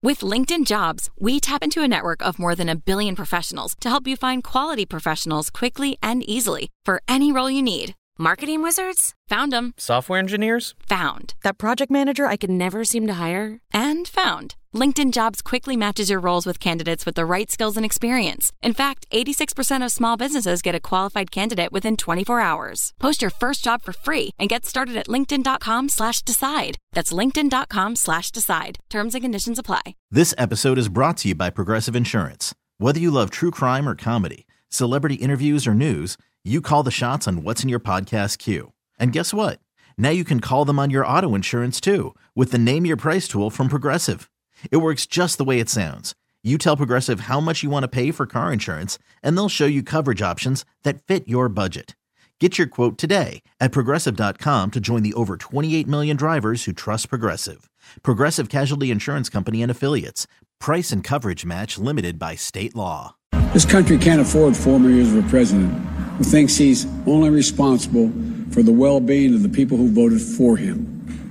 With LinkedIn Jobs, we tap into a network of more than 1 billion professionals to help you find quality professionals quickly and easily for any role you need. Marketing wizards? Found them. Software engineers? Found. That project manager I could never seem to hire? And found. LinkedIn Jobs quickly matches your roles with candidates with the right skills and experience. In fact, 86% of small businesses get a qualified candidate within 24 hours. Post your first job for free and get started at linkedin.com/decide. That's linkedin.com/decide. Terms and conditions apply. This episode is brought to you by Progressive Insurance. Whether you love true crime or comedy, celebrity interviews or news, you call the shots on what's in your podcast queue. And guess what? Now you can call them on your auto insurance too with the Name Your Price tool from Progressive. It works just the way it sounds. You tell Progressive how much you want to pay for car insurance, and they'll show you coverage options that fit your budget. Get your quote today at Progressive.com to join the over 28 million drivers who trust Progressive. Progressive Casualty Insurance Company and Affiliates. Price and coverage match limited by state law. This country can't afford 4 more years of a president who thinks he's only responsible for the well-being of the people who voted for him.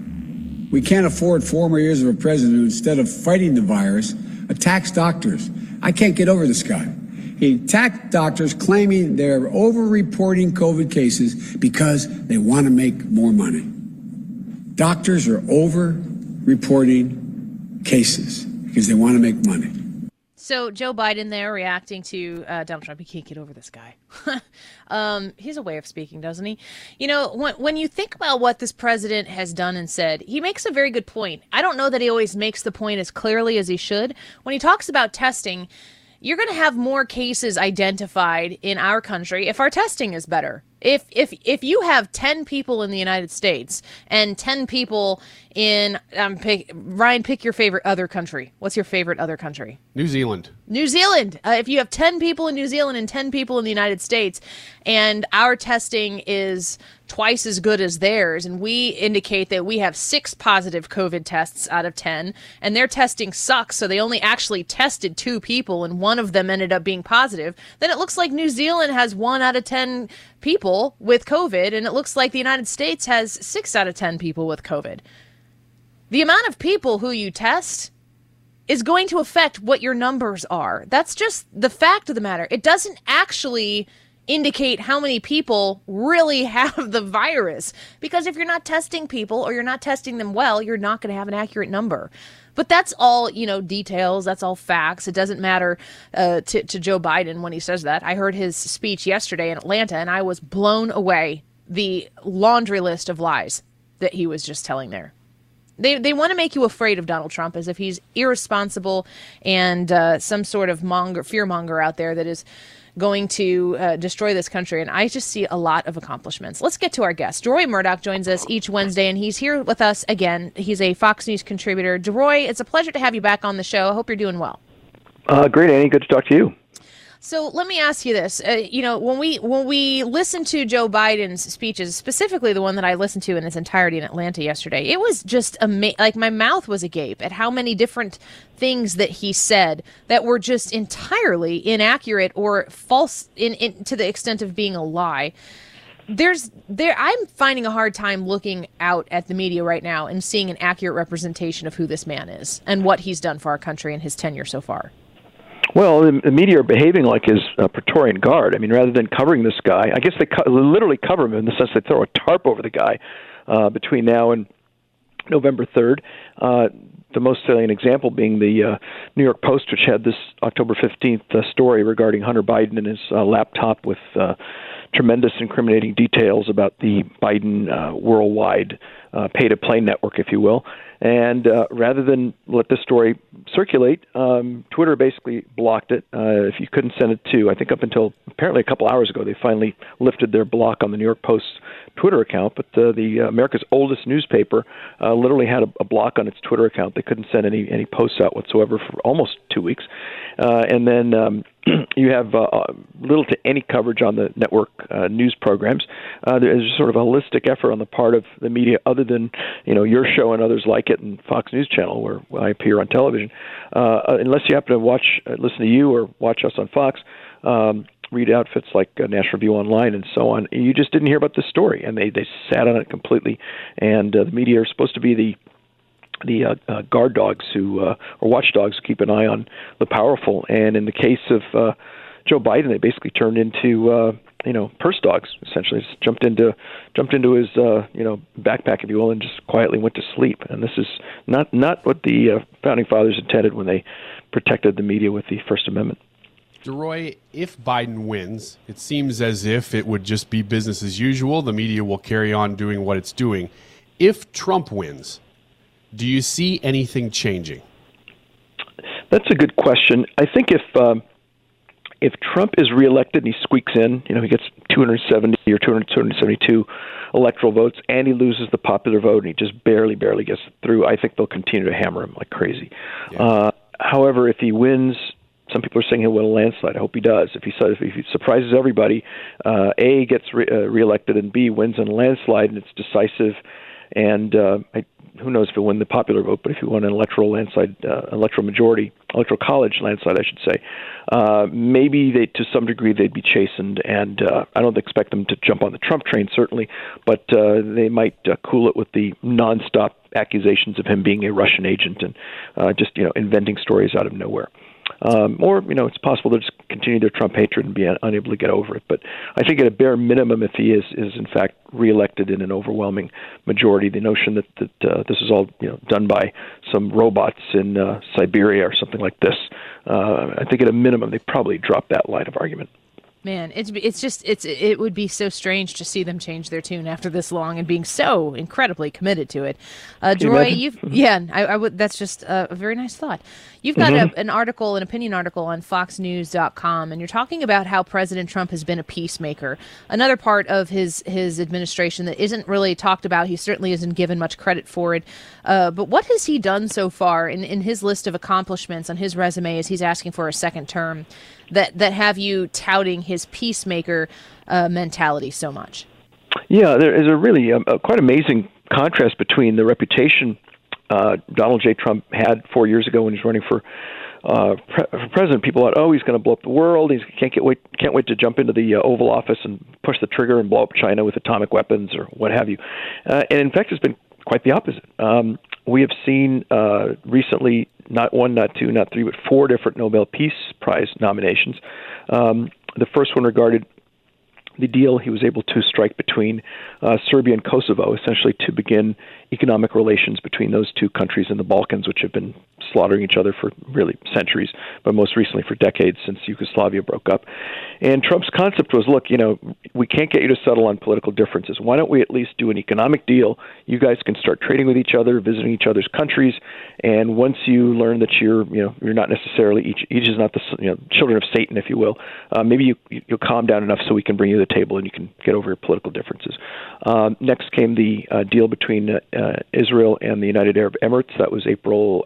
We can't afford 4 more years of a president who, instead of fighting the virus, attacks doctors. I can't get over this guy. He attacked doctors claiming they're over-reporting COVID cases because they want to make more money. Doctors are over-reporting cases because they want to make money. So Joe Biden there reacting to Donald Trump. He can't get over this guy. He's a way of speaking, doesn't he? You know, when you think about what this president has done and said, he makes a very good point. I don't know that he always makes the point as clearly as he should. When he talks about testing, you're going to have more cases identified in our country if our testing is better. If you have 10 people in the United States and 10 people in Ryan, pick your favorite other country. What's your favorite other country? New Zealand. New Zealand. If you have 10 people in New Zealand and 10 people in the United States, and our testing is twice as good as theirs, and we indicate that we have 6 positive COVID tests out of 10, and their testing sucks, so they only actually tested 2 people, and one of them ended up being positive, then it looks like New Zealand has 1 out of 10 people with COVID, and it looks like the United States has 6 out of 10 people with COVID. The amount of people who you test is going to affect what your numbers are. That's just the fact of the matter. It doesn't actually indicate how many people really have the virus, because if you're not testing people or you're not testing them well, you're not going to have an accurate number. But that's all, details. That's all facts. It doesn't matter to Joe Biden when he says that. I heard his speech yesterday in Atlanta, and I was blown away. The laundry list of lies that he was just telling there. They want to make you afraid of Donald Trump as if he's irresponsible and some sort of fear-monger out there that is going to destroy this country. And I just see a lot of accomplishments. Let's get to our guest. DeRoy Murdock joins us each Wednesday, and he's here with us again. He's a Fox News contributor. DeRoy, it's a pleasure to have you back on the show. I hope you're doing well. Great, Annie. Good to talk to you. So let me ask you this. When we listen to Joe Biden's speeches, specifically the one that I listened to in its entirety in Atlanta yesterday, it was just like my mouth was agape at how many different things that he said that were just entirely inaccurate or false to the extent of being a lie. I'm finding a hard time looking out at the media right now and seeing an accurate representation of who this man is and what he's done for our country in his tenure so far. Well, the media are behaving like his Praetorian Guard. I mean, rather than covering this guy, I guess they literally cover him in the sense they throw a tarp over the guy between now and November 3rd. The most salient example being the New York Post, which had this October 15th story regarding Hunter Biden and his laptop with tremendous incriminating details about the Biden worldwide pay-to-play network, if you will. And rather than let this story circulate, Twitter basically blocked it. If you couldn't send it to, I think up until apparently a couple hours ago, they finally lifted their block on the New York Post's Twitter account. But the America's oldest newspaper literally had a block on its Twitter account. They couldn't send any posts out whatsoever for almost 2 weeks. And then you have little to any coverage on the network news programs. There's sort of a holistic effort on the part of the media, other than your show and others like it, and Fox News Channel, where I appear on television. Unless you happen to listen to you or watch us on Fox, read outfits like National Review Online and so on, you just didn't hear about this story, and they sat on it completely. And the media are supposed to be the guard dogs or watchdogs who keep an eye on the powerful. And in the case of Joe Biden, they basically turned into purse dogs. Essentially, just jumped into his backpack, if you will, and just quietly went to sleep. And this is not what the founding fathers intended when they protected the media with the First Amendment. DeRoy, if Biden wins, it seems as if it would just be business as usual. The media will carry on doing what it's doing. If Trump wins, do you see anything changing? That's a good question. I think if Trump is reelected and he squeaks in, he gets 270 or 272 electoral votes, and he loses the popular vote, and he just barely gets through, I think they'll continue to hammer him like crazy. Yeah. However, if he wins, some people are saying he'll win a landslide. I hope he does. If he surprises everybody, A, gets reelected, and B, wins in a landslide, and it's decisive, and who knows if he'll win the popular vote, but if he won an electoral college landslide, I should say, maybe to some degree they'd be chastened, and I don't expect them to jump on the Trump train, certainly, but they might cool it with the nonstop accusations of him being a Russian agent and just inventing stories out of nowhere. Or, it's possible they'll just continue their Trump hatred and be unable to get over it. But I think at a bare minimum, if he is in fact reelected in an overwhelming majority, the notion that this is all done by some robots in Siberia or something like this, I think at a minimum they probably drop that line of argument. Man, it would be so strange to see them change their tune after this long and being so incredibly committed to it. DeRoy, I would. That's just a very nice thought. You've got an opinion article on FoxNews.com, and you're talking about how President Trump has been a peacemaker. Another part of his administration that isn't really talked about. He certainly isn't given much credit for it. But what has he done so far in his list of accomplishments on his resume as he's asking for a second term that have you touting his peacemaker mentality so much? Yeah, there is a really quite amazing contrast between the reputation Donald J. Trump had 4 years ago when he was running for president. People thought, he's going to blow up the world. He can't wait to jump into the Oval Office and push the trigger and blow up China with atomic weapons or what have you. And in fact, it's been quite the opposite. We have seen recently not one, not two, not three, but 4 different Nobel Peace Prize nominations. The first one regarded the deal he was able to strike between Serbia and Kosovo, essentially to begin economic relations between those two countries in the Balkans, which have been slaughtering each other for really centuries, but most recently for decades since Yugoslavia broke up. And Trump's concept was, look, we can't get you to settle on political differences. Why don't we at least do an economic deal? You guys can start trading with each other, visiting each other's countries, and once you learn that you're not necessarily each is not the children of Satan, if you will, maybe you'll calm down enough so we can bring you to the table and you can get over your political differences. Next came the deal between Israel and the United Arab Emirates. That was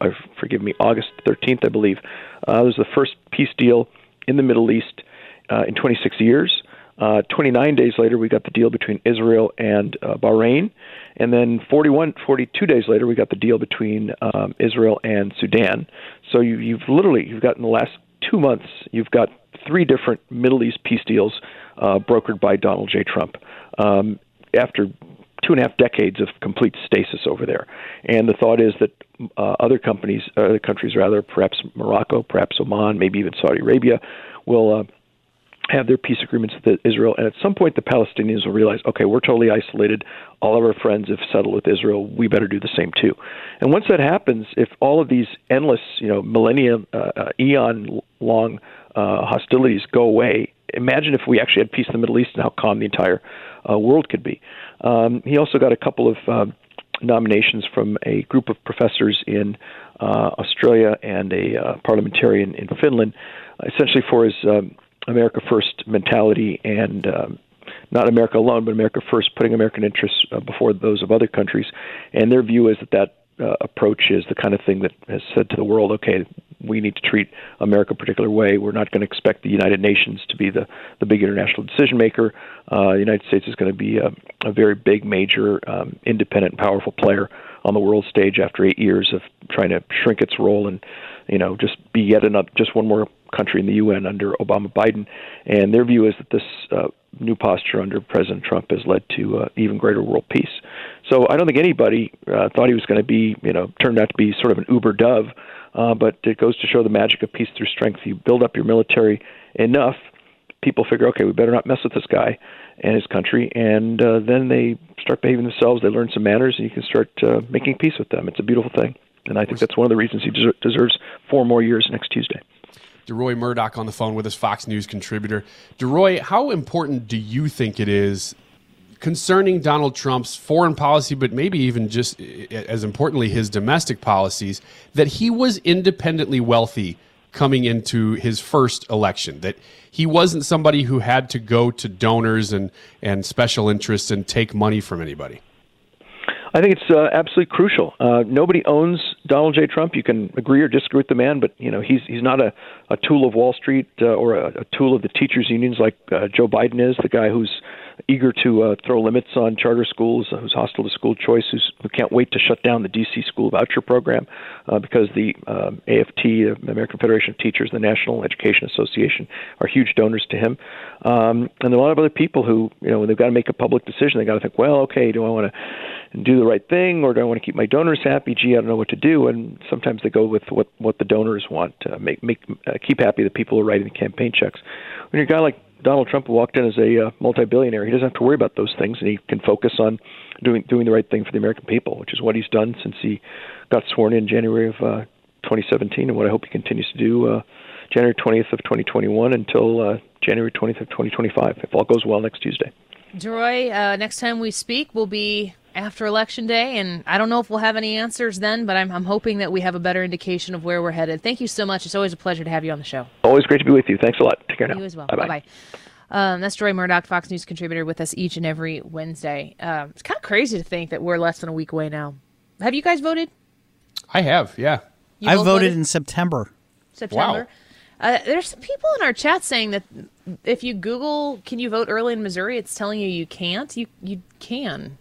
August 13th, I believe. It was the first peace deal in the Middle East in 26 years. 29 days later, we got the deal between Israel and Bahrain. And then 42 days later, we got the deal between Israel and Sudan. So you've got in the last 2 months, you've got 3 different Middle East peace deals brokered by Donald J. Trump after 2.5 decades of complete stasis over there. And the thought is that other countries, perhaps Morocco, perhaps Oman, maybe even Saudi Arabia, will have their peace agreements with Israel. And at some point, the Palestinians will realize, okay, we're totally isolated. All of our friends have settled with Israel. We better do the same too. And once that happens, if all of these endless, millennia, eon-long hostilities go away, imagine if we actually had peace in the Middle East and how calm the entire world could be. He also got a couple of nominations from a group of professors in Australia and a parliamentarian in Finland, essentially for his America First mentality and not America alone, but America First, putting American interests before those of other countries. And their view is that approach is the kind of thing that has said to the world, okay, we need to treat America a particular way. We're not going to expect the United Nations to be the big international decision maker. The United States is going to be a very big, major, independent, and powerful player on the world stage after 8 years of trying to shrink its role and, just be just one more country in the UN under Obama Biden. And their view is that this new posture under President Trump has led to even greater world peace. So I don't think anybody thought he was going to be, turned out to be sort of an uber dove, but it goes to show the magic of peace through strength. You build up your military enough, people figure, okay, we better not mess with this guy and his country, and then they start behaving themselves, they learn some manners, and you can start making peace with them. It's a beautiful thing, and I think that's one of the reasons he deserves 4 more years next Tuesday. DeRoy Murdoch on the phone with us, Fox News contributor. DeRoy, how important do you think it is concerning Donald Trump's foreign policy, but maybe even just as importantly his domestic policies, that he was independently wealthy coming into his first election, that he wasn't somebody who had to go to donors and special interests and take money from anybody? I think it's absolutely crucial. Nobody owns Donald J. Trump. You can agree or disagree with the man, but he's not a tool of Wall Street or a tool of the teachers' unions like Joe Biden is, the guy who's eager to throw limits on charter schools, who's hostile to school choice, who can't wait to shut down the D.C. school voucher program because the AFT, the American Federation of Teachers, the National Education Association, are huge donors to him. And there are a lot of other people who, when they've got to make a public decision, they got to think, well, okay, do I want to do the right thing, or do I want to keep my donors happy? Gee, I don't know what to do. And sometimes they go with what the donors want, keep happy the people who are writing the campaign checks. When you're a guy like Donald Trump, who walked in as a multi-billionaire, he doesn't have to worry about those things, and he can focus on doing the right thing for the American people, which is what he's done since he got sworn in January of 2017, and what I hope he continues to do January 20th of 2021 until January 20th of 2025, if all goes well next Tuesday. DeRoy, next time we speak will be after Election Day, and I don't know if we'll have any answers then, but I'm hoping that we have a better indication of where we're headed. Thank you so much. It's always a pleasure to have you on the show. Always great to be with you. Thanks a lot. Take care now. You as well. Bye-bye. That's DeRoy Murdoch, Fox News contributor, with us each and every Wednesday. It's kind of crazy to think that we're less than a week away now. Have you guys voted? I have, yeah. I voted in September. Wow. There's some people in our chat saying that if you Google, can you vote early in Missouri, it's telling you can't. You can.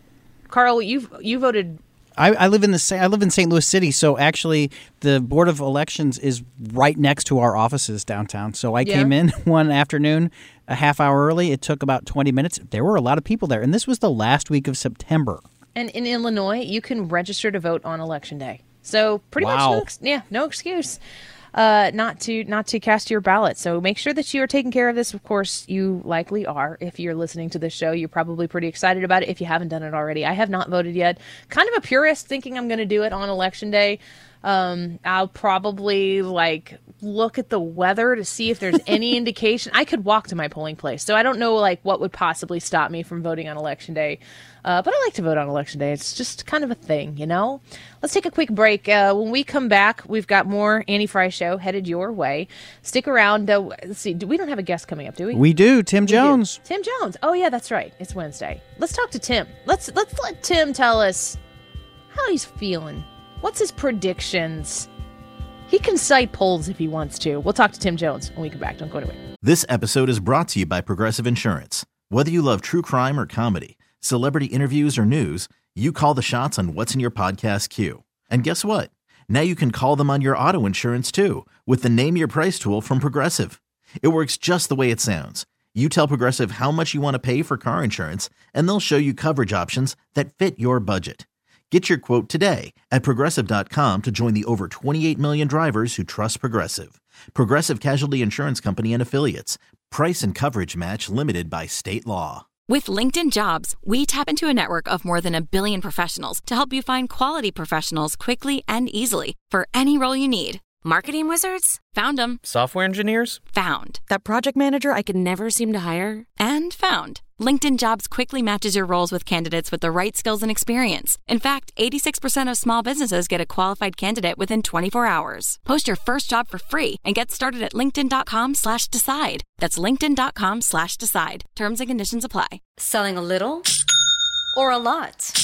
Carl, you voted. I live in St. Louis City, so actually the Board of Elections is right next to our offices downtown. So I came in one afternoon a half hour early. It took about 20 minutes. There were a lot of people there, and this was the last week of September. And in Illinois, you can register to vote on Election Day. So pretty much no excuse not to cast your ballot. So make sure that you are taking care of this. Of course, you likely are. If you're listening to this show, you're probably pretty excited about it if you haven't done it already. I have not voted yet. Kind of a purist, thinking I'm going to do it on Election Day. I'll probably look at the weather to see if there's any indication. I could walk to my polling place, so I don't know what would possibly stop me from voting on Election Day. But I like to vote on Election Day. It's just kind of a thing, Let's take a quick break. When we come back, we've got more Annie Frey Show headed your way. Stick around. Let's see. We don't have a guest coming up, do we? We do. Tim Jones. Tim Jones. Oh yeah, that's right. It's Wednesday. Let's talk to Tim. Let's let Tim tell us how he's feeling. What's his predictions? He can cite polls if he wants to. We'll talk to Tim Jones when we come back. Don't go away. This episode is brought to you by Progressive Insurance. Whether you love true crime or comedy, celebrity interviews or news, you call the shots on what's in your podcast queue. And guess what? Now you can call them on your auto insurance too with the Name Your Price tool from Progressive. It works just the way it sounds. You tell Progressive how much you want to pay for car insurance, and they'll show you coverage options that fit your budget. Get your quote today at Progressive.com to join the over 28 million drivers who trust Progressive. Progressive Casualty Insurance Company and Affiliates. Price and coverage match limited by state law. With LinkedIn Jobs, we tap into a network of more than 1 billion professionals to help you find quality professionals quickly and easily for any role you need. Marketing wizards? Found them. Software engineers? Found. That project manager I could never seem to hire? And found. LinkedIn Jobs quickly matches your roles with candidates with the right skills and experience. In fact, 86% of small businesses get a qualified candidate within 24 hours. Post your first job for free and get started at linkedin.com/decide. That's linkedin.com/decide. Terms and conditions apply. Selling a little or a lot?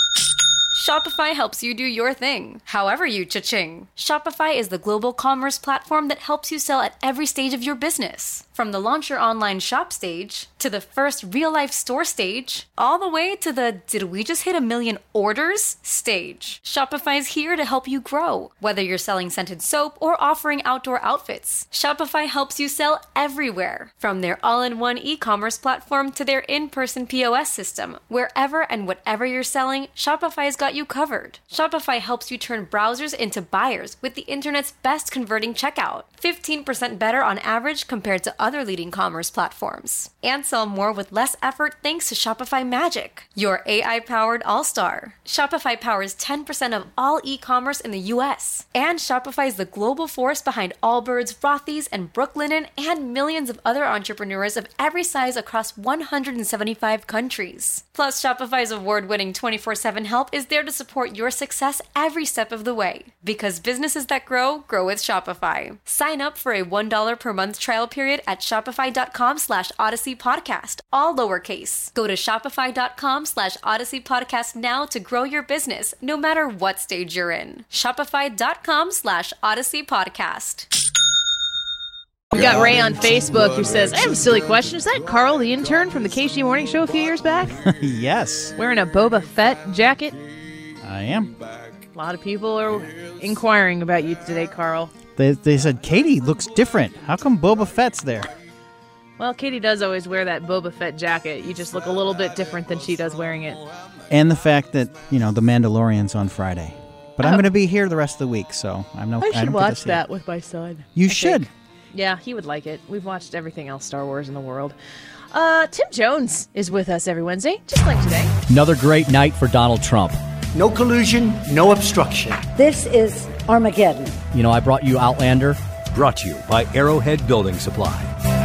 Shopify helps you do your thing, however you cha-ching. Shopify is the global commerce platform that helps you sell at every stage of your business. From the launch your online shop stage, to the first real-life store stage, all the way to the did we just hit 1 million orders stage. Shopify's here to help you grow. Whether you're selling scented soap or offering outdoor outfits, Shopify helps you sell everywhere. From their all-in-one e-commerce platform to their in-person POS system, wherever and whatever you're selling, Shopify's got you covered. Shopify helps you turn browsers into buyers with the internet's best converting checkout. 15% better on average compared to other leading commerce platforms. And sell more with less effort thanks to Shopify Magic, your AI-powered all-star. Shopify powers 10% of all e-commerce in the U.S. And Shopify is the global force behind Allbirds, Rothy's, and Brooklinen, and millions of other entrepreneurs of every size across 175 countries. Plus, Shopify's award-winning 24/7 help is there to support your success every step of the way. Because businesses that grow with Shopify. Sign up for a $1 per month trial period at shopify.com/Odyssey Podcast, all lowercase. Go to shopify.com/Odyssey Podcast now to grow your business, no matter what stage you're in. Shopify.com/Odyssey Podcast. We got Ray on Facebook who says, I have a silly question. Is that Carl, the intern from the KG Morning Show a few years back? Yes. Wearing a Boba Fett jacket? I am. A lot of people are inquiring about you today, Carl. They said, Katie looks different. How come Boba Fett's there? Well, Katie does always wear that Boba Fett jacket. You just look a little bit different than she does wearing it. And the fact that, The Mandalorian's on Friday. But I'm going to be here the rest of the week, so I should watch that with my son. You should. Yeah, he would like it. We've watched everything else Star Wars in the world. Tim Jones is with us every Wednesday, just like today. Another great night for Donald Trump. No collusion, no obstruction. This is Armageddon. I brought you Outlander. Brought to you by Arrowhead Building Supply.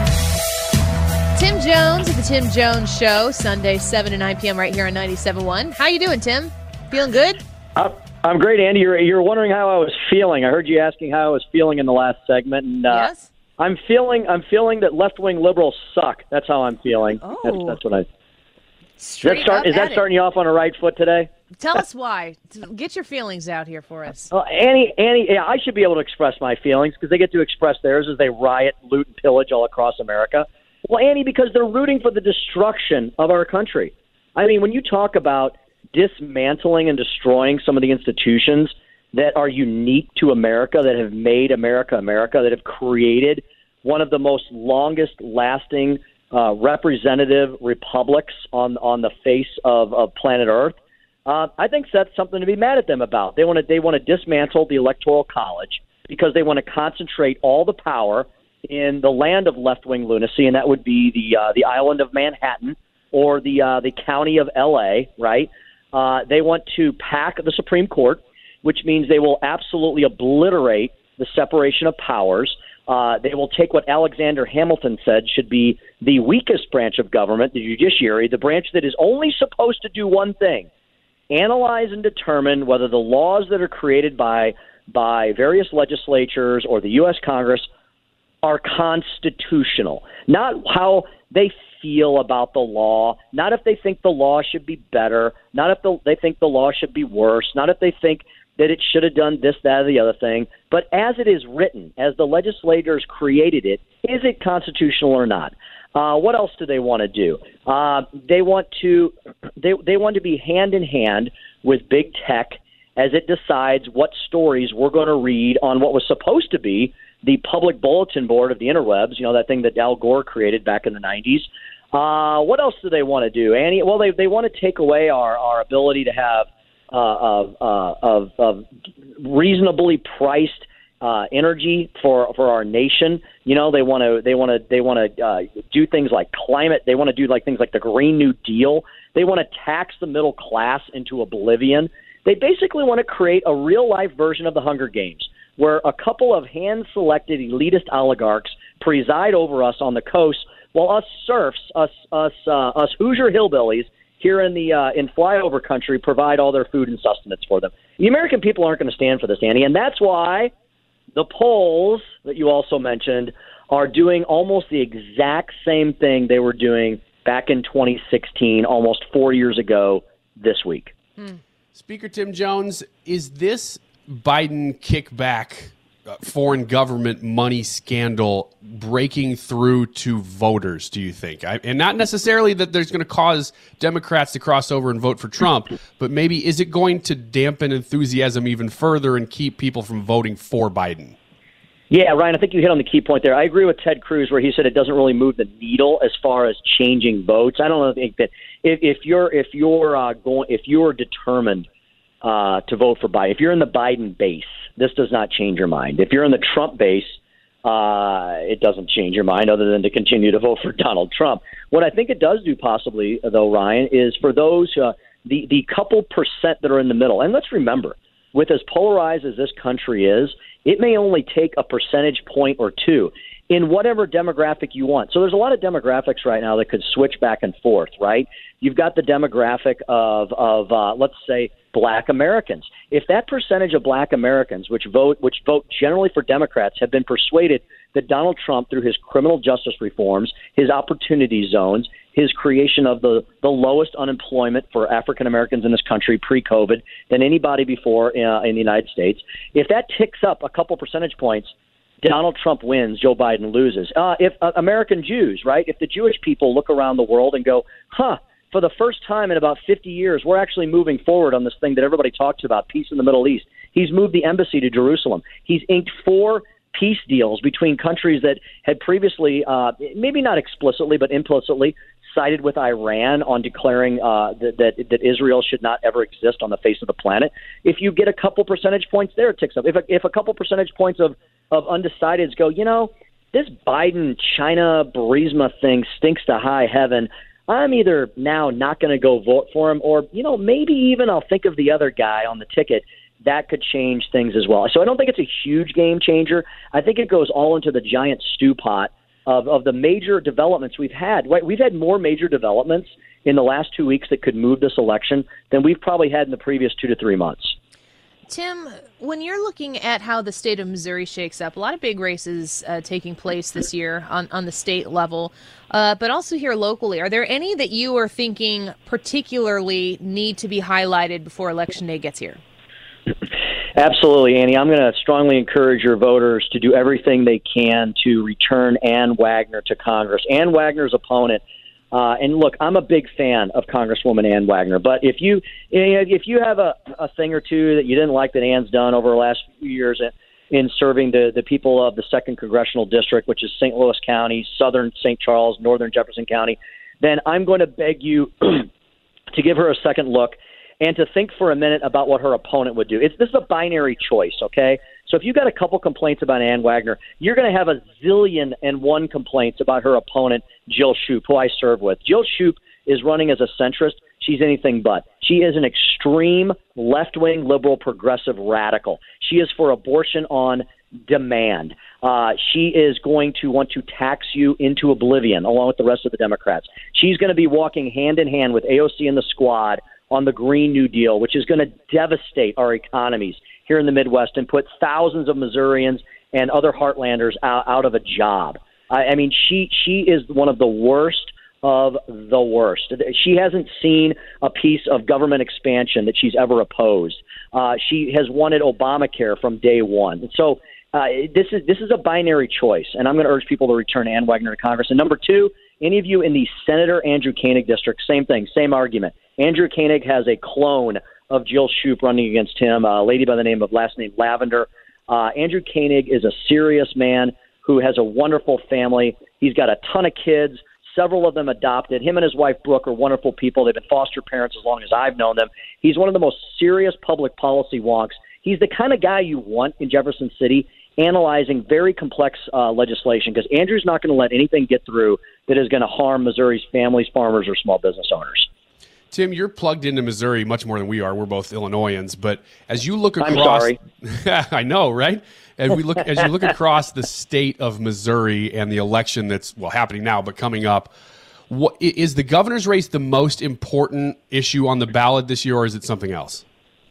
Tim Jones at the Tim Jones Show, Sunday, 7 to 9 p.m. right here on 97.1. How you doing, Tim? Feeling good? I'm great, Andy. You're wondering how I was feeling. I heard you asking how I was feeling in the last segment, and yes. I'm feeling that left-wing liberals suck. That's how I'm feeling. Oh. That's what I. Is that starting you off on a right foot today? Tell us why. Get your feelings out here for us. Annie, yeah, I should be able to express my feelings because they get to express theirs as they riot, loot, and pillage all across America. Well, Annie, because they're rooting for the destruction of our country. I mean, when you talk about dismantling and destroying some of the institutions that are unique to America, that have made America America, that have created one of the most longest-lasting representative republics on the face of planet Earth, I think that's something to be mad at them about. They want to dismantle the Electoral College because they want to concentrate all the power in the land of left-wing lunacy, and that would be the island of Manhattan or the county of L.A., right? They want to pack the Supreme Court, which means they will absolutely obliterate the separation of powers. They will take what Alexander Hamilton said should be the weakest branch of government, the judiciary, the branch that is only supposed to do one thing: analyze and determine whether the laws that are created by various legislatures or the U.S. Congress are constitutional. Not how they feel about the law, not if they think the law should be better, not if they think the law should be worse, not if they think that it should have done this, that, or the other thing, but as it is written, as the legislators created it, is it constitutional or not? What else do they want to do? They want to be hand in hand with big tech as it decides what stories we're going to read on what was supposed to be the public bulletin board of the interwebs, that thing that Al Gore created back in the 90s. What else do they want to do, Annie? Well, they want to take away our ability to have of reasonably priced energy for our nation. They want to do things like climate. They want to do things like the Green New Deal. They want to tax the middle class into oblivion. They basically want to create a real life version of the Hunger Games, where a couple of hand-selected elitist oligarchs preside over us on the coast, while us serfs, us Hoosier hillbillies here in flyover country provide all their food and sustenance for them. The American people aren't going to stand for this, Annie, and that's why the polls that you also mentioned are doing almost the exact same thing they were doing back in 2016, almost 4 years ago this week. Speaker Tim Jones, is this Biden kickback foreign government money scandal breaking through to voters, do you think? And not necessarily that there's going to cause Democrats to cross over and vote for Trump, but maybe is it going to dampen enthusiasm even further and keep people from voting for Biden? Yeah, Ryan, I think you hit on the key point there. I agree with Ted Cruz where he said it doesn't really move the needle as far as changing votes. I don't think that if you're determined to vote for Biden, if you're in the Biden base, this does not change your mind. If you're in the Trump base, it doesn't change your mind other than to continue to vote for Donald Trump. What I think it does do possibly, though, Ryan, is for those the couple percent that are in the middle. And let's remember, with as polarized as this country is, it may only take a percentage point or two in whatever demographic you want. So there's a lot of demographics right now that could switch back and forth, right? You've got the demographic of let's say, Black Americans. If that percentage of Black Americans, which vote generally for Democrats, have been persuaded that Donald Trump, through his criminal justice reforms, his opportunity zones, his creation of the lowest unemployment for African Americans in this country pre-COVID than anybody before in the United States, if that ticks up a couple percentage points, Donald Trump wins, Joe Biden loses. If American Jews, right? If the Jewish people look around the world and go, for the first time in about 50 years, we're actually moving forward on this thing that everybody talks about, peace in the Middle East. He's moved the embassy to Jerusalem. He's inked 4 peace deals between countries that had previously, maybe not explicitly, but implicitly, sided with Iran on declaring that Israel should not ever exist on the face of the planet. If you get a couple percentage points there, it ticks up. If a couple percentage points of undecideds go, this Biden-China Burisma thing stinks to high heaven, I'm either now not going to go vote for him or, maybe even I'll think of the other guy on the ticket. That could change things as well. So I don't think it's a huge game changer. I think it goes all into the giant stew pot of the major developments we've had. Right? We've had more major developments in the last 2 weeks that could move this election than we've probably had in the previous 2 to 3 months. Tim, when you're looking at how the state of Missouri shakes up, a lot of big races taking place this year on the state level, but also here locally. Are there any that you are thinking particularly need to be highlighted before Election Day gets here? Absolutely, Annie. I'm going to strongly encourage your voters to do everything they can to return Ann Wagner to Congress. Ann Wagner's opponent. And look, I'm a big fan of Congresswoman Ann Wagner, but if you have a thing or two that you didn't like that Ann's done over the last few years in serving the people of the 2nd Congressional District, which is St. Louis County, Southern St. Charles, Northern Jefferson County, then I'm going to beg you to give her a second look and to think for a minute about what her opponent would do. This is a binary choice, okay? So if you've got a couple complaints about Ann Wagner, you're going to have a zillion and one complaints about her opponent, Jill Shoup, who I serve with. Jill Shoup is running as a centrist. She's anything but. She is an extreme left-wing liberal progressive radical. She is for abortion on demand. She is going to want to tax you into oblivion along with the rest of the Democrats. She's going to be walking hand in hand with AOC and the squad on the Green New Deal, which is going to devastate our economies here in the Midwest and put thousands of Missourians and other Heartlanders out of a job. I mean, she is one of the worst of the worst. She hasn't seen a piece of government expansion that she's ever opposed. She has wanted Obamacare from day one. So this is a binary choice, and I'm going to urge people to return Ann Wagner to Congress. And number two, any of you in the Senator Andrew Koenig district, same thing, same argument. Andrew Koenig has a clone of Jill Shoup running against him, a lady by the name of last name Lavender. Andrew Koenig is a serious man who has a wonderful family. He's got a ton of kids, several of them adopted. Him and his wife, Brooke, are wonderful people. They've been foster parents as long as I've known them. He's one of the most serious public policy wonks. He's the kind of guy you want in Jefferson City analyzing very complex legislation, because Andrew's not going to let anything get through that is going to harm Missouri's families, farmers, or small business owners. Tim, you're plugged into Missouri much more than we are. We're both Illinoisans, but as you look across, I'm sorry. I know, right? As you look across the state of Missouri and the election that's happening now, but coming up, what is the governor's race the most important issue on the ballot this year, or is it something else?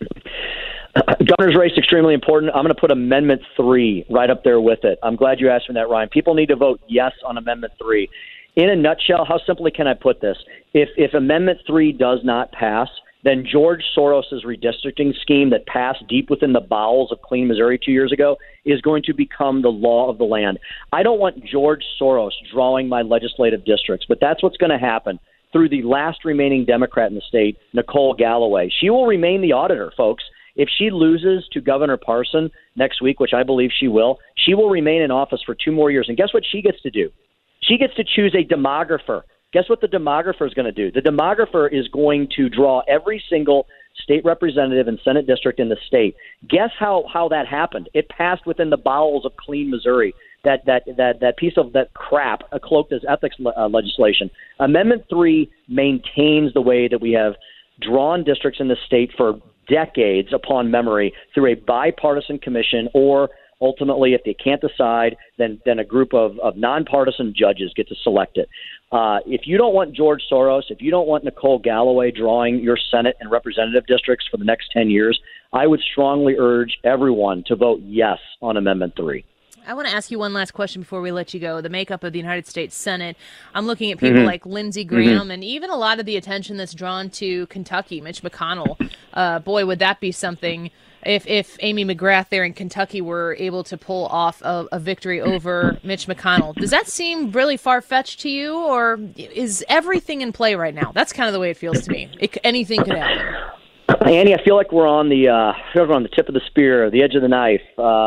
Governor's race, extremely important. I'm going to put Amendment 3 right up there with it. I'm glad you asked me that, Ryan. People need to vote yes on Amendment 3. In a nutshell, how simply can I put this? If Amendment 3 does not pass, then George Soros' redistricting scheme that passed deep within the bowels of Clean Missouri 2 years ago is going to become the law of the land. I don't want George Soros drawing my legislative districts, but that's what's going to happen through the last remaining Democrat in the state, Nicole Galloway. She will remain the auditor, folks. If she loses to Governor Parson next week, which I believe she will remain in office for 2 more years. And guess what she gets to do? She gets to choose a demographer. Guess what the demographer is going to do? The demographer is going to draw every single state representative and Senate district in the state. Guess how that happened? It passed within the bowels of Clean Missouri. That piece of that crap cloaked as ethics legislation. Amendment 3 maintains the way that we have drawn districts in the state for decades upon memory through a bipartisan commission, or ultimately, if they can't decide, then a group of nonpartisan judges get to select it. If you don't want George Soros, if you don't want Nicole Galloway drawing your Senate and representative districts for the next 10 years, I would strongly urge everyone to vote yes on Amendment 3. I want to ask you one last question before we let you go. The makeup of the United States Senate. I'm looking at people like Lindsey Graham and even a lot of the attention that's drawn to Kentucky, Mitch McConnell. Boy, would that be something if Amy McGrath there in Kentucky were able to pull off a victory over Mitch McConnell. Does that seem really far-fetched to you, or is everything in play right now? That's kind of the way it feels to me. Anything could happen. Annie, I feel like we're on the tip of the spear, the edge of the knife.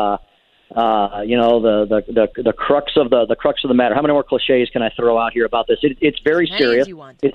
The crux of the matter. How many more cliches can I throw out here about this? It's very serious.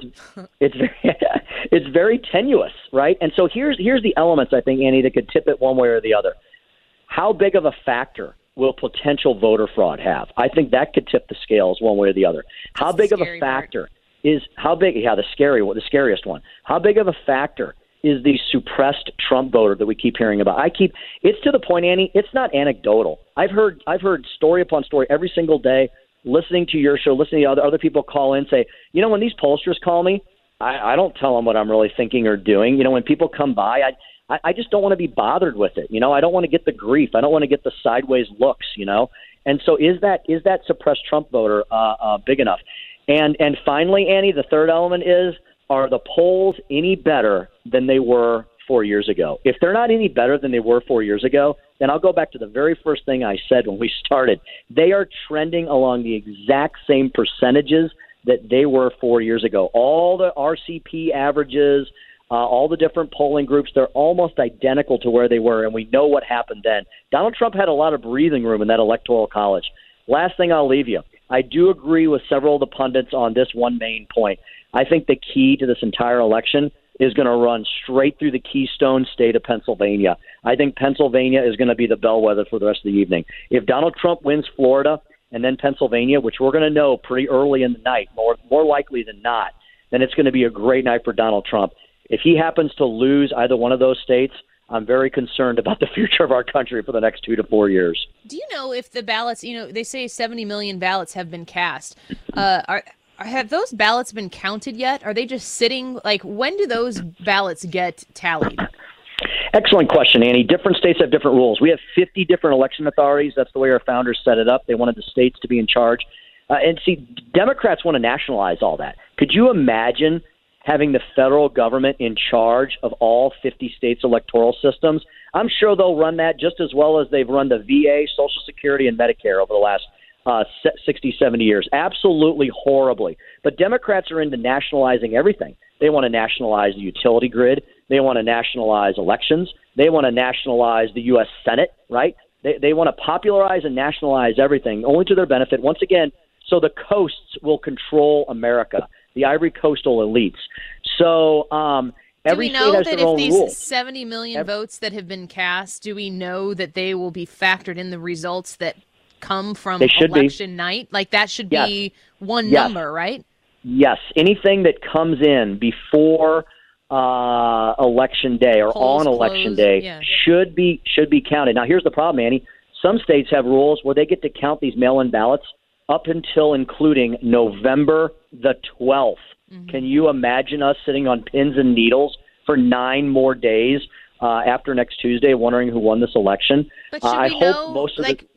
It's very tenuous, right? And so here's the elements, I think, Annie, that could tip it one way or the other. How big of a factor will potential voter fraud have? I think that could tip the scales one way or the other. How big of a factor is the scariest one. How big of a factor is the suppressed Trump voter that we keep hearing about? It's to the point, Annie, it's not anecdotal. I've heard story upon story every single day, listening to your show, listening to other people call in, say, when these pollsters call me, I don't tell them what I'm really thinking or doing. When people come by, I just don't want to be bothered with it. I don't want to get the grief. I don't want to get the sideways looks, And so is that suppressed Trump voter big enough? And finally, Annie, the third element is, are the polls any better than they were 4 years ago? If they're not any better than they were 4 years ago, then I'll go back to the very first thing I said when we started. They are trending along the exact same percentages that they were 4 years ago. All the RCP averages, all the different polling groups, they're almost identical to where they were, and we know what happened then. Donald Trump had a lot of breathing room in that Electoral College. Last thing I'll leave you. I do agree with several of the pundits on this one main point. I think the key to this entire election is going to run straight through the Keystone State of Pennsylvania. I think Pennsylvania is going to be the bellwether for the rest of the evening. If Donald Trump wins Florida and then Pennsylvania, which we're going to know pretty early in the night, more likely than not, then it's going to be a great night for Donald Trump. If he happens to lose either one of those states, I'm very concerned about the future of our country for the next 2 to 4 years. Do you know if the ballots, they say 70 million ballots have been cast. Have those ballots been counted yet? Are they just sitting? When do those ballots get tallied? Excellent question, Annie. Different states have different rules. We have 50 different election authorities. That's the way our founders set it up. They wanted the states to be in charge. And see, Democrats want to nationalize all that. Could you imagine having the federal government in charge of all 50 states' electoral systems? I'm sure they'll run that just as well as they've run the VA, Social Security, and Medicare over the last 60, 70 years. Absolutely horribly. But Democrats are into nationalizing everything. They want to nationalize the utility grid. They want to nationalize elections. They want to nationalize the U.S. Senate, right? They want to popularize and nationalize everything, only to their benefit, once again, so the coasts will control America, the Ivory Coastal elites. So every state has their own rules. Do we know that if these 70 million votes that have been cast, do we know that they will be factored in the results that come from election night? That should be one number, right? Yes. Anything that comes in before election day or on election day should be counted. Now, here's the problem, Annie. Some states have rules where they get to count these mail-in ballots up until including November the 12th. Mm-hmm. Can you imagine us sitting on pins and needles for 9 more days after next Tuesday, wondering who won this election? But should we know,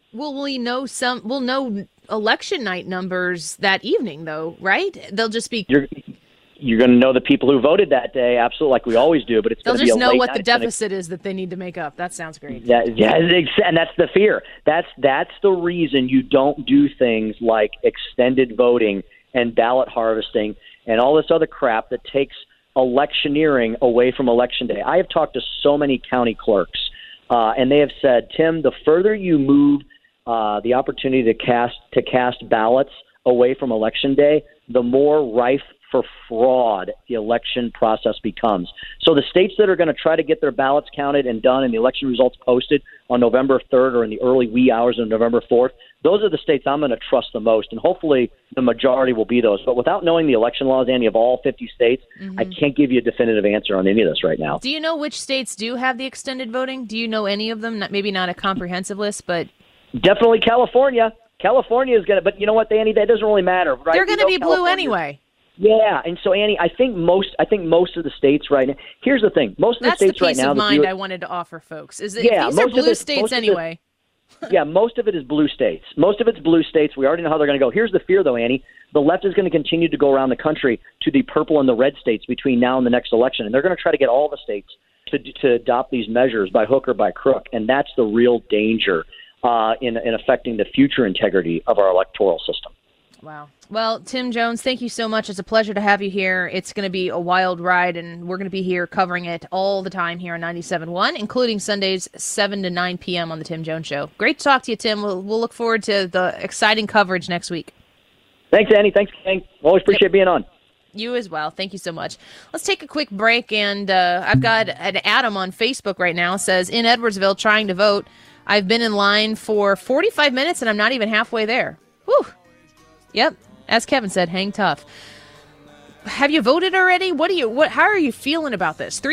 we'll know election night numbers that evening, though, right? They'll just be you're going to know the people who voted that day, absolutely, like we always do. But they'll just be know what the deficit is that they need to make up. That sounds great. Yeah, and that's the fear. That's the reason you don't do things like extended voting and ballot harvesting and all this other crap that takes electioneering away from Election Day. I have talked to so many county clerks, and they have said, Tim, the further you move the opportunity to cast ballots away from Election Day, the more rife for fraud the election process becomes. So the states that are going to try to get their ballots counted and done and the election results posted on November 3rd or in the early wee hours of November 4th, those are the states I'm going to trust the most, and hopefully the majority will be those. But without knowing the election laws, Annie, of all 50 states, I can't give you a definitive answer on any of this right now. Do you know which states do have the extended voting? Do you know any of them? Maybe not a comprehensive list, but... Definitely California. California is going to, but you know what, Annie, that doesn't really matter. Right? They're going to be blue anyway. Yeah, and so Annie, I think most of the states right now. Here's the thing: most of the states right now. That's the peace of mind I wanted to offer folks. Is that these are blue states anyway? Yeah, most of it is blue states. Most of it's blue states. We already know how they're going to go. Here's the fear, though, Annie. The left is going to continue to go around the country to the purple and the red states between now and the next election, and they're going to try to get all the states to adopt these measures by hook or by crook, and that's the real danger in affecting the future integrity of our electoral system. Wow. Well, Tim Jones, thank you so much. It's a pleasure to have you here. It's going to be a wild ride, and we're going to be here covering it all the time here on 97.1, including Sundays 7 to 9 p.m. on The Tim Jones Show. Great to talk to you, Tim. We'll look forward to the exciting coverage next week. Thanks, Annie. Thanks, gang. Always appreciate being on. You as well. Thank you so much. Let's take a quick break, and I've got an Adam on Facebook right now. Says, in Edwardsville, trying to vote. I've been in line for 45 minutes, and I'm not even halfway there. Whew. Yep. As Kevin said, hang tough. Have you voted already? How are you feeling about this?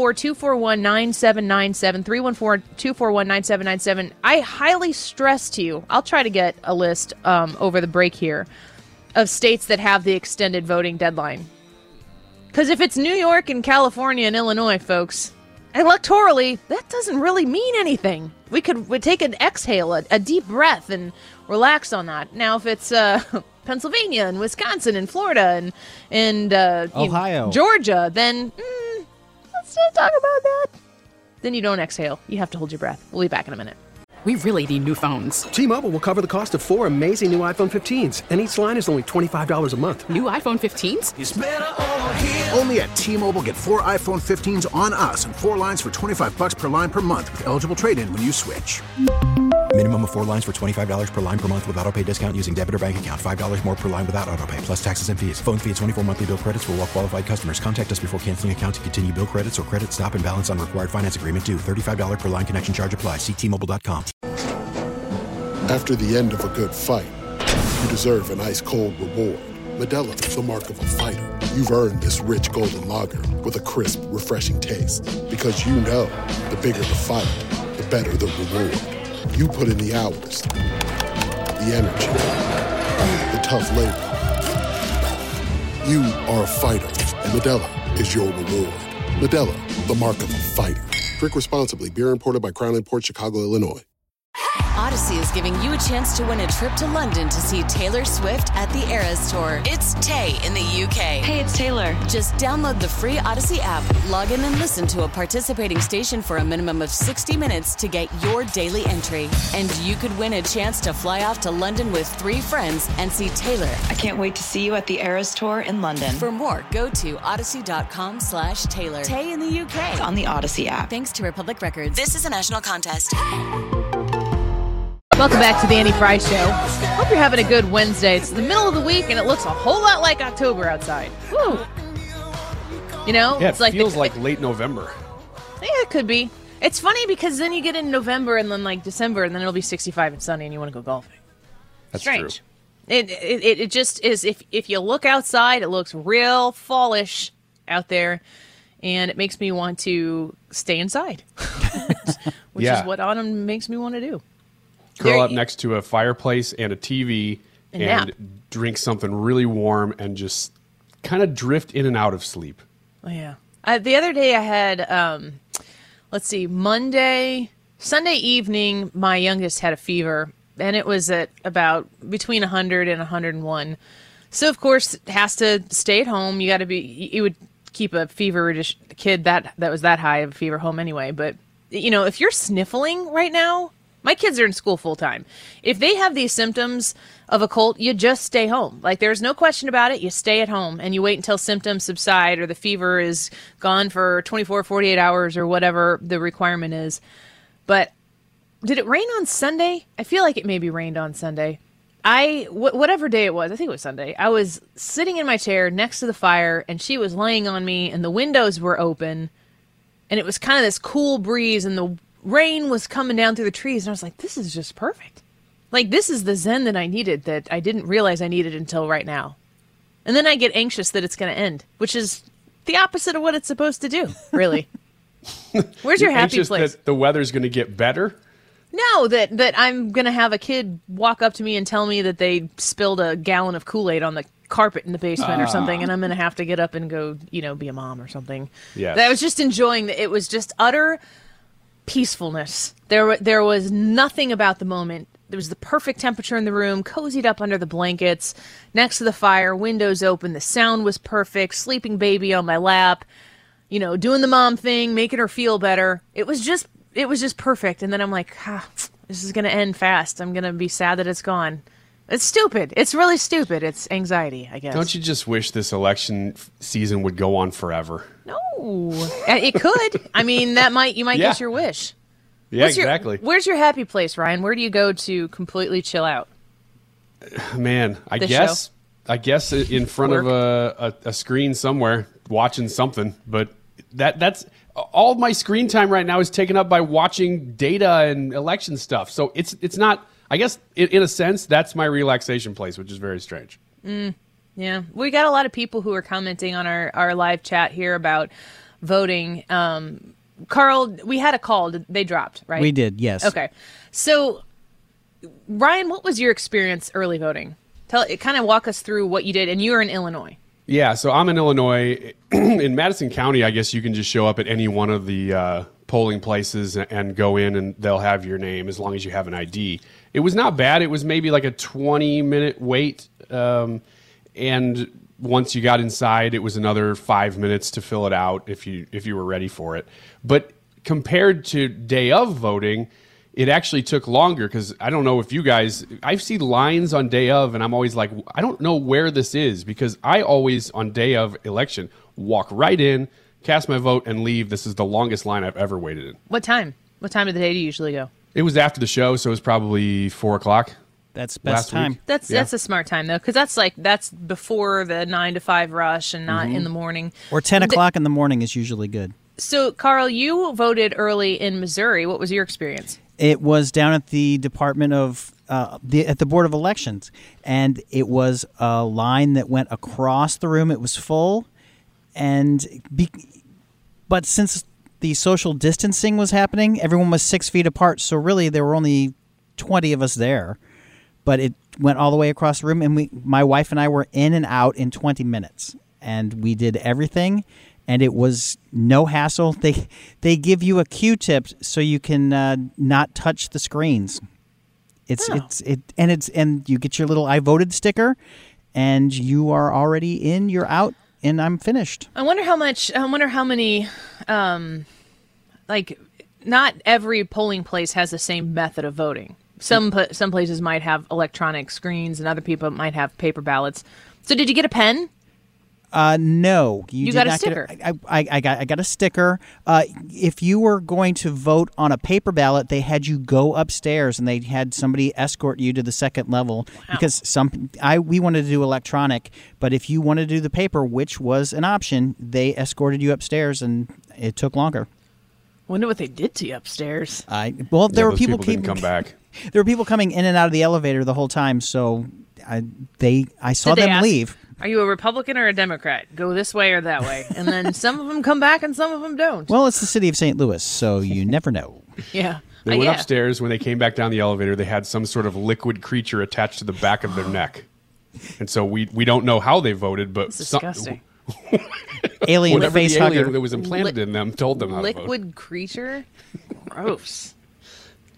314-241-9797, 314-241-9797. I highly stress to you, I'll try to get a list over the break here of states that have the extended voting deadline. Because if it's New York and California and Illinois, folks, electorally, that doesn't really mean anything. We'd take an exhale, a deep breath, and relax on that. Now, if it's Pennsylvania and Wisconsin and Florida and Ohio, Georgia, then let's not talk about that. Then you don't exhale. You have to hold your breath. We'll be back in a minute. We really need new phones. T-Mobile will cover the cost of 4 amazing new iPhone 15s, and each line is only $25 a month. New iPhone 15s? It's better over here. Only at T-Mobile, get 4 iPhone 15s on us and 4 lines for $25 per line per month with eligible trade-in when you switch. Minimum of 4 lines for $25 per line per month with autopay discount using debit or bank account. $5 more per line without autopay, plus taxes and fees. Phone fee at 24 monthly bill credits for well-qualified customers. Contact us before canceling account to continue bill credits or credit stop and balance on required finance agreement due. $35 per line connection charge applies. See T-Mobile.com. After the end of a good fight, you deserve an ice-cold reward. Modelo is the mark of a fighter. You've earned this rich golden lager with a crisp, refreshing taste. Because you know, the bigger the fight, the better the reward. You put in the hours, the energy, the tough labor. You are a fighter, and Modelo is your reward. Modelo, the mark of a fighter. Drink responsibly. Beer imported by Crown Imports, Chicago, Illinois. Odyssey is giving you a chance to win a trip to London to see Taylor Swift at the Eras Tour. It's Tay in the UK. Hey, it's Taylor. Just download the free Odyssey app, log in and listen to a participating station for a minimum of 60 minutes to get your daily entry. And you could win a chance to fly off to London with 3 friends and see Taylor. I can't wait to see you at the Eras Tour in London. For more, go to odyssey.com/Taylor. Tay in the UK. It's on the Odyssey app. Thanks to Republic Records. This is a national contest. Welcome back to the Annie Fry Show. Hope you're having a good Wednesday. It's the middle of the week, and it looks a whole lot like October outside. Woo! You know? Yeah, it's like feels like late November. Yeah, it could be. It's funny because then you get in November and then like December, and then it'll be 65 and sunny, and you want to go golfing. That's strange. True. It just is. If you look outside, it looks real fallish out there, and it makes me want to stay inside, which is what autumn makes me want to do. Curl up next to a fireplace and a TV and drink something really warm and just kind of drift in and out of sleep. Oh, yeah. The other day I had, Sunday evening, my youngest had a fever, and it was at about between 100 and 101. So, of course, has to stay at home. You would keep a feverish kid that was that high of a fever home anyway. But, if you're sniffling right now, my kids are in school full time. If they have these symptoms of a cold, you just stay home. Like, there's no question about it. You stay at home and you wait until symptoms subside or the fever is gone for 24, 48 hours or whatever the requirement is. But did it rain on Sunday? I feel like it maybe rained on Sunday. Whatever day it was, I think it was Sunday, I was sitting in my chair next to the fire and she was laying on me and the windows were open and it was kind of this cool breeze and the rain was coming down through the trees and I was like, this is just perfect. Like, this is the zen that I needed that I didn't realize I needed until right now. And then I get anxious that it's going to end, which is the opposite of what it's supposed to do, really. Where's your happy anxious place? That the weather's going to get better? No, that I'm going to have a kid walk up to me and tell me that they spilled a gallon of Kool-Aid on the carpet in the basement or something, and I'm going to have to get up and go, be a mom or something. Yes. I was just enjoying it. Was just utter peacefulness. There was nothing about the moment. There was the perfect temperature in the room, cozied up under the blankets, next to the fire, windows open. The sound was perfect, sleeping baby on my lap, doing the mom thing, making her feel better. It was just perfect. And then I'm like, this is going to end fast. I'm going to be sad that it's gone. It's stupid. It's really stupid. It's anxiety, I guess. Don't you just wish this election season would go on forever? No, it could. I mean, you might get your wish. Yeah, exactly. Where's your happy place, Ryan? Where do you go to completely chill out? Man, I guess in front of a screen somewhere watching something, but that's all my screen time right now is taken up by watching data and election stuff. So it's not, I guess in a sense, that's my relaxation place, which is very strange. Yeah. We got a lot of people who are commenting on our live chat here about voting. Carl, we had a call. They dropped, right? We did, yes. Okay. So, Ryan, what was your experience early voting? Kind of walk us through what you did. And you were in Illinois. Yeah, so I'm in Illinois. In Madison County, I guess you can just show up at any one of the polling places and go in, and they'll have your name as long as you have an ID. It was not bad. It was maybe like a 20-minute wait, and once you got inside, it was another 5 minutes to fill it out if you were ready for it. But compared to day of voting, it actually took longer because I don't know if you guys, I've seen lines on day of and I'm always like, I don't know where this is because I always on day of election walk right in, cast my vote and leave. This is the longest line I've ever waited in. What time? What time of the day do you usually go? It was after the show, so it was probably 4:00. That's best time. That's a smart time though, because that's before the 9 to 5 rush and not in the morning. Or 10 o'clock in the morning is usually good. So, Carl, you voted early in Missouri. What was your experience? It was down at the Department of at the Board of Elections, and it was a line that went across the room. It was full, but since the social distancing was happening, everyone was 6 feet apart. So really, there were only 20 of us there. But it went all the way across the room, and my wife and I were in and out in 20 minutes, and we did everything, and it was no hassle. They give you a Q-tip so you can not touch the screens. And you get your little I voted sticker, and you are already in. You're out, and I'm finished. I wonder how many. Not every polling place has the same method of voting. Some places might have electronic screens, and other people might have paper ballots. So, did you get a pen? No, you got a sticker. I got a sticker. If you were going to vote on a paper ballot, they had you go upstairs, and they had somebody escort you to the second level. Wow. Because we wanted to do electronic, but if you wanted to do the paper, which was an option, they escorted you upstairs, and it took longer. Wonder what they did to you upstairs. There were people didn't come back. There were people coming in and out of the elevator the whole time, so I saw them leave. Are you a Republican or a Democrat? Go this way or that way. And then some of them come back and some of them don't. Well, it's the city of St. Louis, so you never know. Yeah. They went upstairs. When they came back down the elevator, they had some sort of liquid creature attached to the back of their neck. And so we don't know how they voted, but... It's disgusting. Alien face hugger that was implanted in them told them how to vote. Liquid creature? Gross.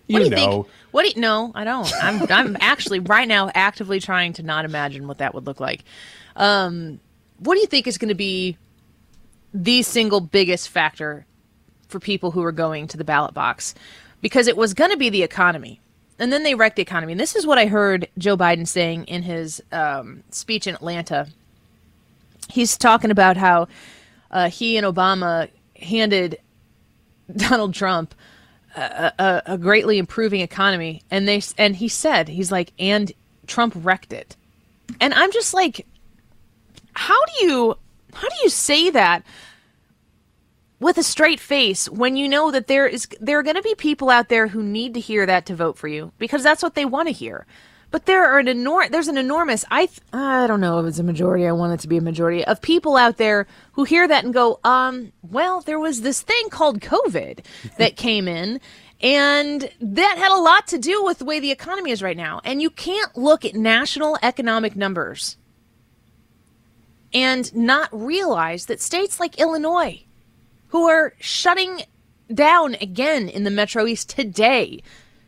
What do you think? No, I don't. I'm actually right now actively trying to not imagine what that would look like. What do you think is going to be the single biggest factor for people who are going to the ballot box? Because it was going to be the economy. And then they wrecked the economy. And this is what I heard Joe Biden saying in his speech in Atlanta. He's talking about how he and Obama handed Donald Trump a greatly improving economy. And he said, he's like, and Trump wrecked it. And I'm just like, how do you say that with a straight face when you know that there are going to be people out there who need to hear that to vote for you because that's what they want to hear. But there's an enormous, I don't know if it's a majority, I want it to be a majority, of people out there who hear that and go, well, there was this thing called COVID that came in, and that had a lot to do with the way the economy is right now. And you can't look at national economic numbers and not realize that states like Illinois, who are shutting down again in the Metro East today,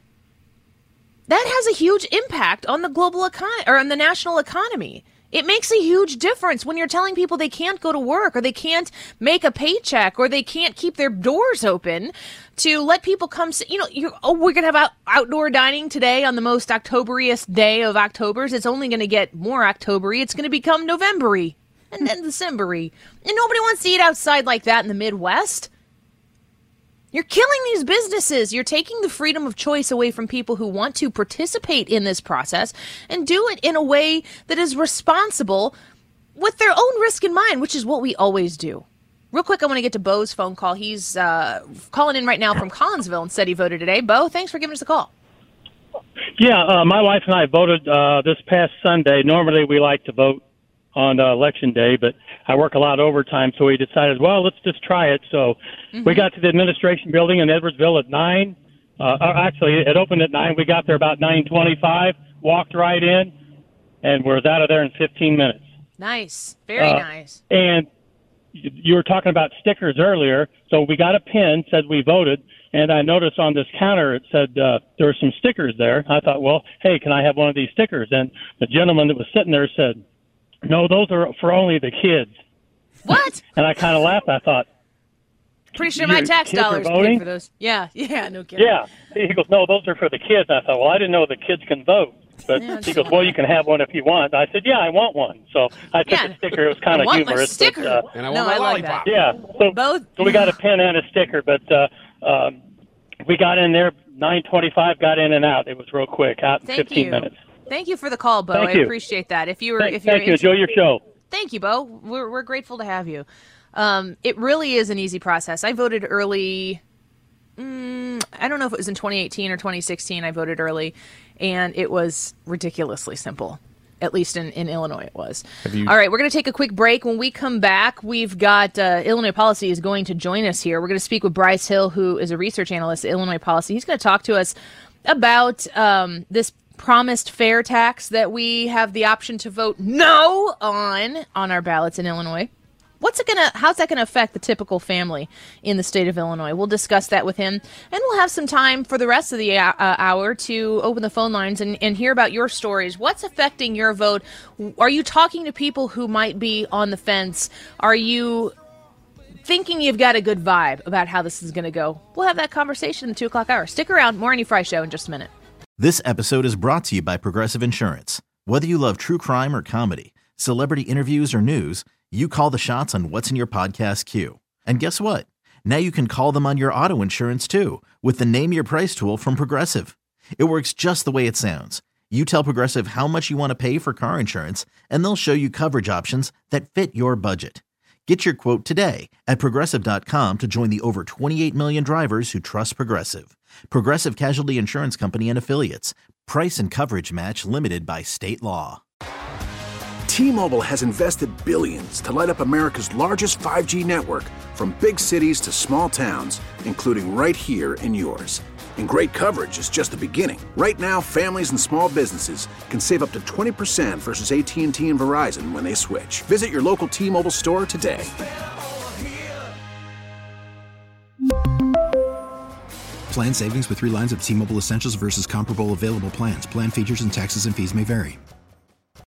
that has a huge impact on the global economy or on the national economy. It makes a huge difference when you're telling people they can't go to work or they can't make a paycheck or they can't keep their doors open to let people come. We're going to have outdoor dining today on the most Octoberiest day of Octobers. It's only going to get more Octobery. It's going to become November-y and then December-y. And nobody wants to eat outside like that in the Midwest. You're killing these businesses. You're taking the freedom of choice away from people who want to participate in this process and do it in a way that is responsible with their own risk in mind, which is what we always do. Real quick, I want to get to Bo's phone call. He's calling in right now from Collinsville and said he voted today. Bo, thanks for giving us a call. Yeah, my wife and I voted this past Sunday. Normally we like to vote on Election Day, but I work a lot of overtime, so we decided, well, let's just try it. So we got to the administration building in Edwardsville at 9. Actually, it opened at 9. We got there about 9:25, walked right in, and we're out of there in 15 minutes. Nice. Very nice. And you were talking about stickers earlier, so we got a pin, said we voted, and I noticed on this counter it said there were some stickers there. I thought, well, hey, can I have one of these stickers? And the gentleman that was sitting there said, no, those are for only the kids. What? And I kind of laughed. I thought, pretty sure my tax dollars paid for those. Yeah, no kidding. Yeah. He goes, no, those are for the kids. I thought, well, I didn't know the kids can vote. But he goes, well, you can have one if you want. I said, yeah, I want one. So I took a sticker. It was kind of humorous. Sticker. But, and I want my lollipop. Yeah. So we got a pin and a sticker, but we got in there, 9:25, got in and out. It was real quick, out in 15 minutes. Thank you for the call, Bo. I appreciate that. Thank you. Enjoy your show. Thank you, Bo. We're grateful to have you. It really is an easy process. I voted early. I don't know if it was in 2018 or 2016. I voted early, and it was ridiculously simple. At least in Illinois it was. All right, we're going to take a quick break. When we come back, we've got Illinois Policy is going to join us here. We're going to speak with Bryce Hill, who is a research analyst at Illinois Policy. He's going to talk to us about this promised fair tax that we have the option to vote no on our ballots in Illinois. How's that gonna affect the typical family in the state of Illinois? We'll discuss that with him, and we'll have some time for the rest of the hour to open the phone lines and hear about your stories. What's affecting your vote? Are you talking to people who might be on the fence? Are you thinking you've got a good vibe about how this is going to go? We'll have that conversation in the 2 o'clock hour. Stick around. More Annie Fry Show in just a minute. This episode is brought to you by Progressive Insurance. Whether you love true crime or comedy, celebrity interviews or news, you call the shots on what's in your podcast queue. And guess what? Now you can call them on your auto insurance too with the Name Your Price tool from Progressive. It works just the way it sounds. You tell Progressive how much you want to pay for car insurance, and they'll show you coverage options that fit your budget. Get your quote today at Progressive.com to join the over 28 million drivers who trust Progressive. Progressive Casualty Insurance Company and Affiliates. Price and coverage match limited by state law. T-Mobile has invested billions to light up America's largest 5G network, from big cities to small towns, including right here in yours. And great coverage is just the beginning. Right now, families and small businesses can save up to 20% versus AT&T and Verizon when they switch. Visit your local T-Mobile store today. Plan savings with 3 lines of T-Mobile Essentials versus comparable available plans. Plan features and taxes and fees may vary.